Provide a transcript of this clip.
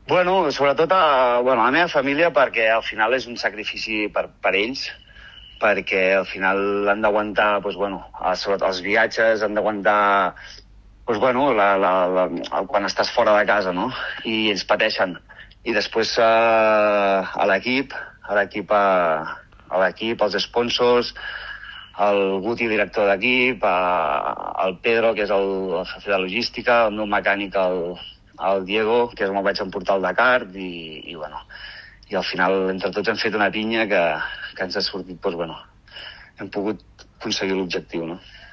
Bueno, sobretot la meva família, perquè al final és un sacrifici per ells, perquè al final han d'aguantar, sobretot els viatges, han d'aguantar, quan estàs fora de casa, no? I ells pateixen. I després a l'equip, els sponsors, el Guti, director d'equip, el Pedro, que és el jefe de logística, el meu mecànic, el Diego, que me'l vaig emportar al Dakar, i al final, entre tots, hem fet una pinya que ens ha sortit, hem pogut aconseguir l'objectiu, no?